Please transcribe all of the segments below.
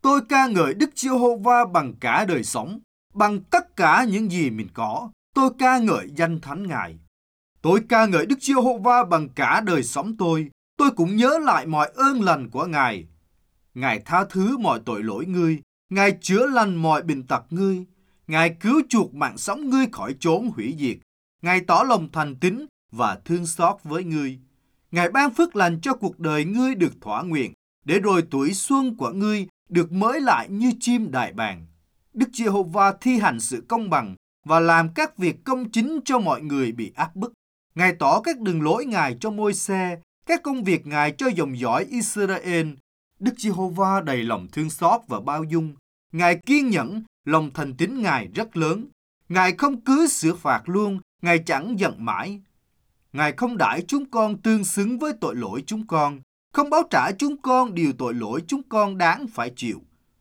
Tôi ca ngợi Đức Giê-hô-va bằng cả đời sống, bằng tất cả những gì mình có. Tôi ca ngợi danh thánh Ngài. Tôi ca ngợi Đức Giê-hô-va bằng cả đời sống tôi. Tôi cũng nhớ lại mọi ơn lành của Ngài. Ngài tha thứ mọi tội lỗi ngươi. Ngài chữa lành mọi bệnh tật ngươi. Ngài cứu chuộc mạng sống ngươi khỏi chốn hủy diệt. Ngài tỏ lòng thành tín và thương xót với ngươi. Ngài ban phước lành cho cuộc đời ngươi được thỏa nguyện, để rồi tuổi xuân của ngươi được mới lại như chim đại bàng. Đức Giê-hô-va thi hành sự công bằng và làm các việc công chính cho mọi người bị áp bức. Ngài tỏ các đường lối Ngài cho Môi-se, các công việc Ngài cho dòng dõi Israel. Đức Giê-hô-va đầy lòng thương xót và bao dung. Ngài kiên nhẫn, lòng thành tín Ngài rất lớn. Ngài không cứ xử phạt luôn, Ngài chẳng giận mãi. Ngài không đãi chúng con tương xứng với tội lỗi chúng con, không báo trả chúng con điều tội lỗi chúng con đáng phải chịu.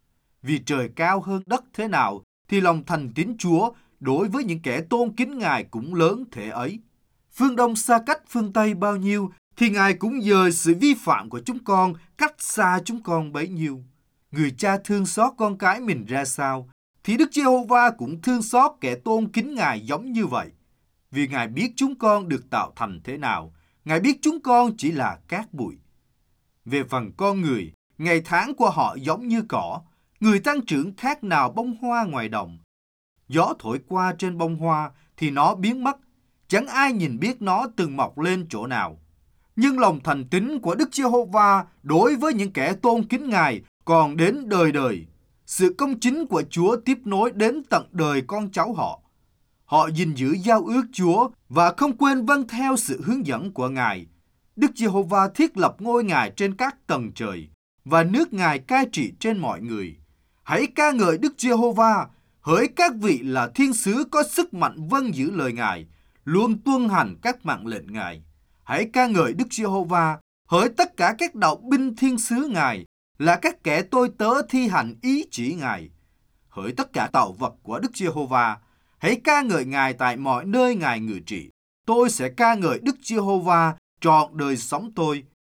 Vì trời cao hơn đất thế nào, thì lòng thành tín Chúa đối với những kẻ tôn kính Ngài cũng lớn thế ấy. Phương Đông xa cách phương Tây bao nhiêu, thì Ngài cũng dời sự vi phạm của chúng con cách xa chúng con bấy nhiêu. Người cha thương xót con cái mình ra sao, thì Đức Giê-hô-va cũng thương xót kẻ tôn kính Ngài giống như vậy. Vì Ngài biết chúng con được tạo thành thế nào, Ngài biết chúng con chỉ là cát bụi. Về phần con người, ngày tháng của họ giống như cỏ, người tăng trưởng khác nào bông hoa ngoài đồng. Gió thổi qua trên bông hoa thì nó biến mất, chẳng ai nhìn biết nó từng mọc lên chỗ nào. Nhưng lòng thành tín của Đức Giê-hô-va đối với những kẻ tôn kính Ngài còn đến đời đời. Sự công chính của Chúa tiếp nối đến tận đời con cháu họ. Họ gìn giữ giao ước Chúa và không quên vâng theo sự hướng dẫn của Ngài. Đức Giê-hô-va thiết lập ngôi Ngài trên các tầng trời và nước Ngài cai trị trên mọi người. Hãy ca ngợi Đức Giê-hô-va, hỡi các vị là thiên sứ có sức mạnh vâng giữ lời Ngài, luôn tuân hành các mạng lệnh Ngài. Hãy ca ngợi Đức Giê-hô-va, hỡi tất cả các đạo binh thiên sứ Ngài, là các kẻ tôi tớ thi hành ý chỉ Ngài. Hỡi tất cả tạo vật của Đức Giê-hô-va, hãy ca ngợi Ngài tại mọi nơi Ngài ngự trị. Tôi sẽ ca ngợi Đức Giê-hô-va trọn đời sống tôi.